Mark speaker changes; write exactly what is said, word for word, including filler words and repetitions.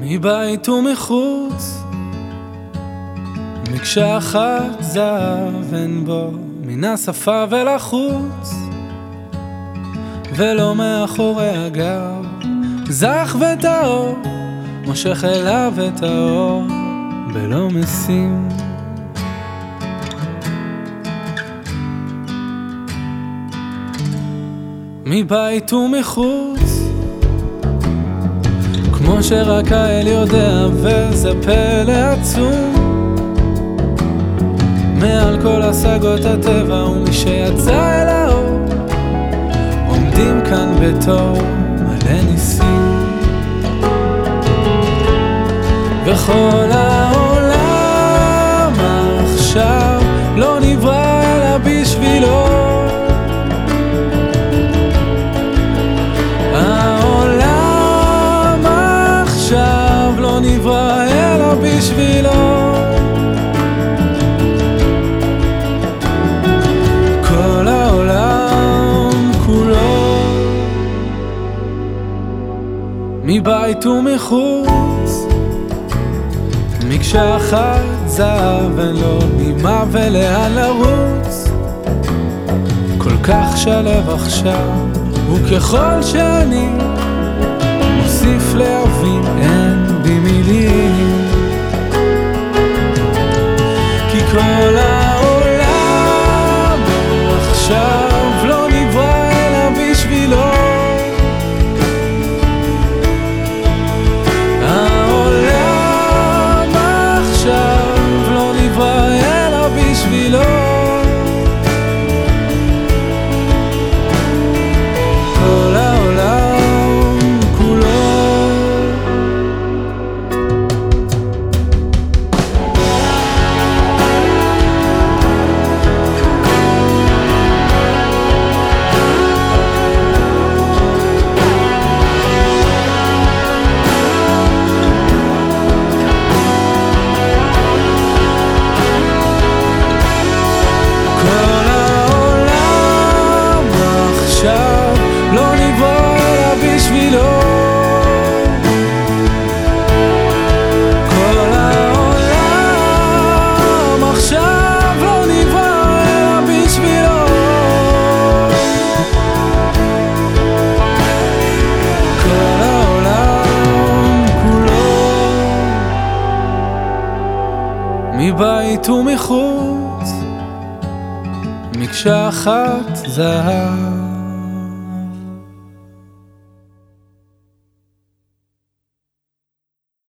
Speaker 1: מבית ומחוץ, מקשה אחת זהב אין בו, מן השפה ולחוץ, ולא מאחורי הגב, זך וטהור, מושך אליו את האור, בלא משים. מבית ומחוץ, כמו שרק האל יודע, וזה פלא עצום, מעל כל השגות הטבע ומי שיצא אל האור, עומדים כאן בתור מלא ניסים, וכל העולם עכשיו לא נברא אלא בשבילו. העולם עכשיו לא נברא אלא בשבילו. כל העולם כולו, מבית ומחוץ, מקשה אחת זהב אין לו ממה ולאן לרוץ, כל כך שלב עכשיו, וככל שאני מוסיף להבין אין בי מילים, כי כל העולם עכשיו לא נברא אלא בשבילו. העולם עכשיו לא נברא אלא בשבילו. כל העולם כולו, עכשיו לא נברא אלא בשבילו. כל העולם עכשיו לא נברא אלא בשבילו. כל העולם כולו, מבית ומחוץ, מקשה אחת זהב